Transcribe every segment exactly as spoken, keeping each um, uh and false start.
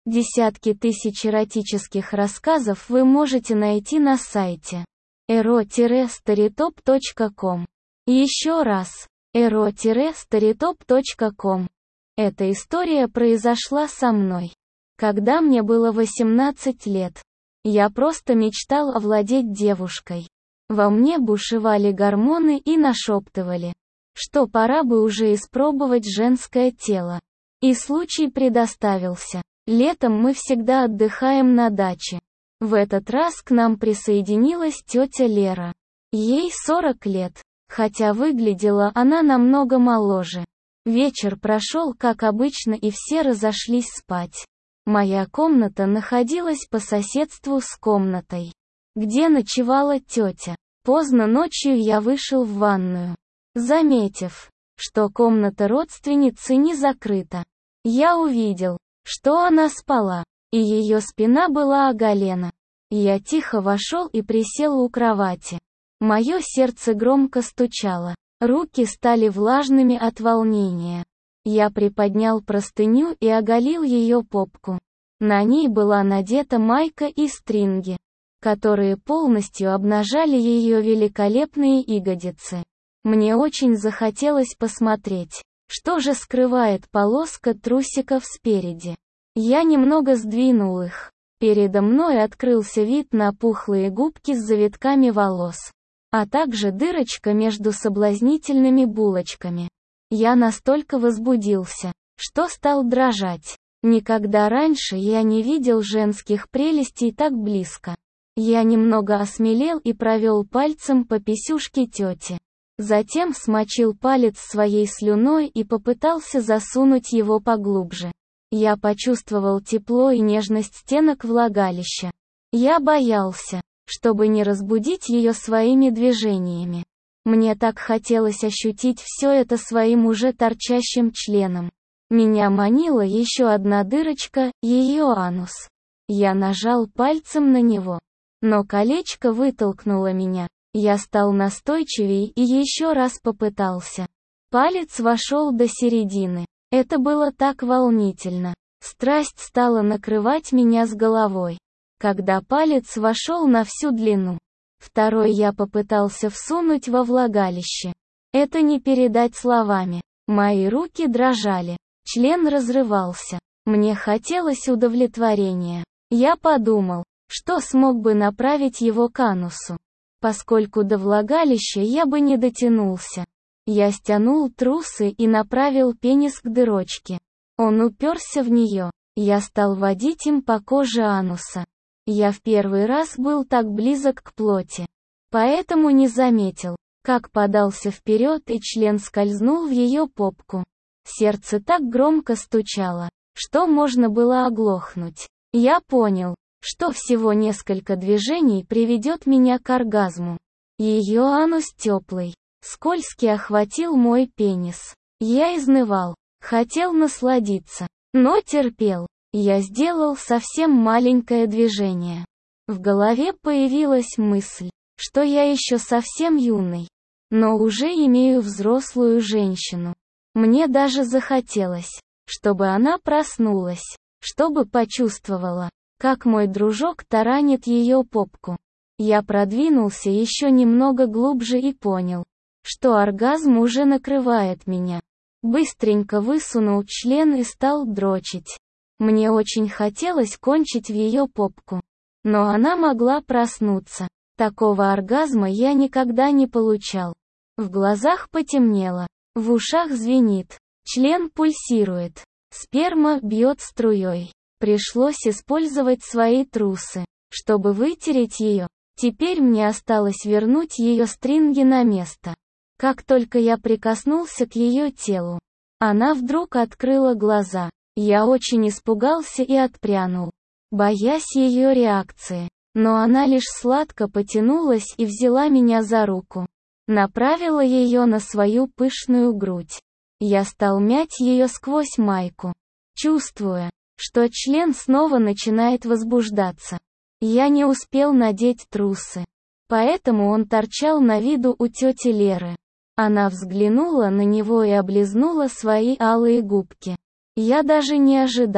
Десятки тысяч эротических рассказов вы можете найти на сайте эро старитоп точка ком. Еще раз, эро старитоп точка ком. Эта история произошла со мной, когда мне было восемнадцать лет. Я просто мечтал овладеть девушкой. Во мне бушевали гормоны и нашептывали, что пора бы уже испробовать женское тело. И случай предоставился. Летом мы всегда отдыхаем на даче. В этот раз к нам присоединилась тетя Лера. Ей сорок лет, хотя выглядела она намного моложе. Вечер прошел как обычно и все разошлись спать. Моя комната находилась по соседству с комнатой, где ночевала тетя. Поздно ночью я вышел в ванную, заметив, что комната родственницы не закрыта. Я увидел, что она спала, и ее спина была оголена. Я тихо вошел и присел у кровати. Мое сердце громко стучало, руки стали влажными от волнения. Я приподнял простыню и оголил ее попку. На ней была надета майка и стринги, которые полностью обнажали ее великолепные ягодицы. Мне очень захотелось посмотреть, что же скрывает полоска трусиков спереди. Я немного сдвинул их. Передо мной открылся вид на пухлые губки с завитками волос, а также дырочка между соблазнительными булочками. Я настолько возбудился, что стал дрожать. Никогда раньше я не видел женских прелестей так близко. Я немного осмелел и провел пальцем по писюшке тети. Затем смочил палец своей слюной и попытался засунуть его поглубже. Я почувствовал тепло и нежность стенок влагалища. Я боялся, чтобы не разбудить ее своими движениями. Мне так хотелось ощутить все это своим уже торчащим членом. Меня манила еще одна дырочка, ее анус. Я нажал пальцем на него, но колечко вытолкнуло меня. Я стал настойчивее и еще раз попытался. Палец вошел до середины. Это было так волнительно. Страсть стала накрывать меня с головой. Когда палец вошел на всю длину, второй я попытался всунуть во влагалище. Это не передать словами. Мои руки дрожали. Член разрывался. Мне хотелось удовлетворения. Я подумал, что смог бы направить его к анусу. Поскольку до влагалища я бы не дотянулся. Я стянул трусы и направил пенис к дырочке. Он уперся в нее. Я стал водить им по коже ануса. Я в первый раз был так близок к плоти. Поэтому не заметил, как подался вперед и член скользнул в ее попку. Сердце так громко стучало, что можно было оглохнуть. Я понял, что всего несколько движений приведет меня к оргазму. Ее анус теплый, скользкий охватил мой пенис. Я изнывал, хотел насладиться, но терпел. Я сделал совсем маленькое движение. В голове появилась мысль, что я еще совсем юный, но уже имею взрослую женщину. Мне даже захотелось, чтобы она проснулась, чтобы почувствовала, как мой дружок таранит ее попку. Я продвинулся еще немного глубже и понял, что оргазм уже накрывает меня. Быстренько высунул член и стал дрочить. Мне очень хотелось кончить в ее попку. Но она могла проснуться. Такого оргазма я никогда не получал. В глазах потемнело, в ушах звенит, член пульсирует, сперма бьет струей. Пришлось использовать свои трусы, чтобы вытереть ее. Теперь мне осталось вернуть ее стринги на место. Как только я прикоснулся к ее телу, она вдруг открыла глаза. Я очень испугался и отпрянул, боясь ее реакции. Но она лишь сладко потянулась и взяла меня за руку. Направила ее на свою пышную грудь. Я стал мять ее сквозь майку, чувствуя, что член снова начинает возбуждаться. Я не успел надеть трусы, поэтому он торчал на виду у тети Леры. Она взглянула на него и облизнула свои алые губки. Я даже не ожидал,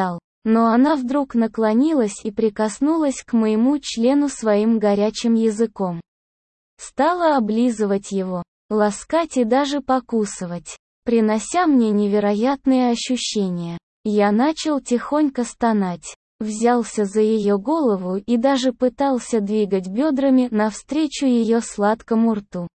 Но она вдруг наклонилась и прикоснулась к моему члену своим горячим языком. Стала облизывать его, ласкать и даже покусывать, принося мне невероятные ощущения. Я начал тихонько стонать, взялся за ее голову и даже пытался двигать бедрами навстречу ее сладкому рту.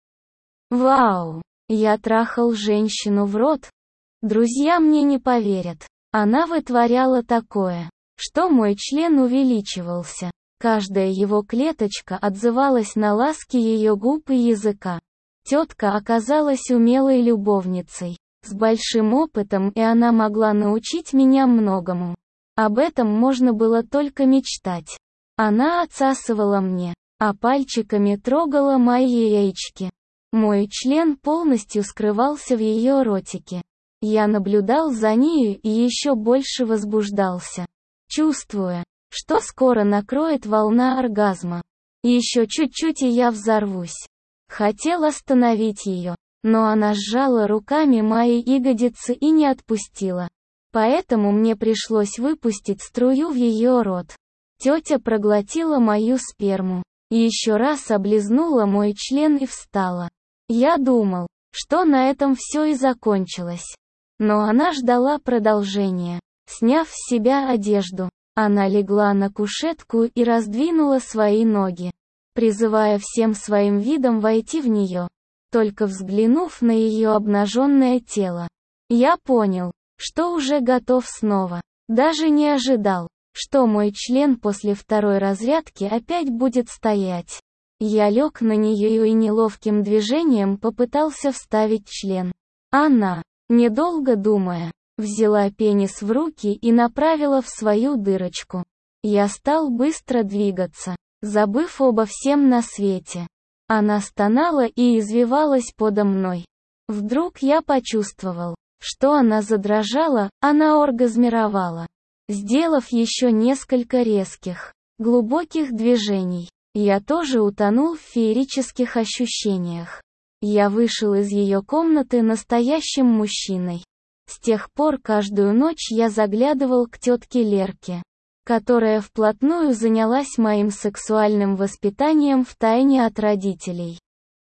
Вау! Я трахал женщину в рот? Друзья мне не поверят. Она вытворяла такое, что мой член увеличивался. Каждая его клеточка отзывалась на ласки ее губ и языка. Тетка оказалась умелой любовницей, с большим опытом, и она могла научить меня многому. Об этом можно было только мечтать. Она отсасывала мне, а пальчиками трогала мои яички. Мой член полностью скрывался в ее ротике. Я наблюдал за нею и еще больше возбуждался, чувствуя, что скоро накроет волна оргазма. Еще чуть-чуть и я взорвусь. Хотел остановить ее, но она сжала руками мои ягодицы и не отпустила. Поэтому мне пришлось выпустить струю в ее рот. Тетя проглотила мою сперму, еще раз облизнула мой член и встала. Я думал, что на этом все и закончилось. Но она ждала продолжения. Сняв с себя одежду, она легла на кушетку и раздвинула свои ноги, призывая всем своим видом войти в нее. Только взглянув на ее обнаженное тело, я понял, что уже готов снова. Даже не ожидал, что мой член после второй разрядки опять будет стоять. Я лег на нее и неловким движением попытался вставить член. Она, недолго думая, взяла пенис в руки и направила в свою дырочку. Я стал быстро двигаться, забыв обо всем на свете. Она стонала и извивалась подо мной. Вдруг я почувствовал, что она задрожала, она оргазмировала. Сделав еще несколько резких, глубоких движений, я тоже утонул в феерических ощущениях. Я вышел из ее комнаты настоящим мужчиной. С тех пор каждую ночь я заглядывал к тетке Лерке, которая вплотную занялась моим сексуальным воспитанием втайне от родителей.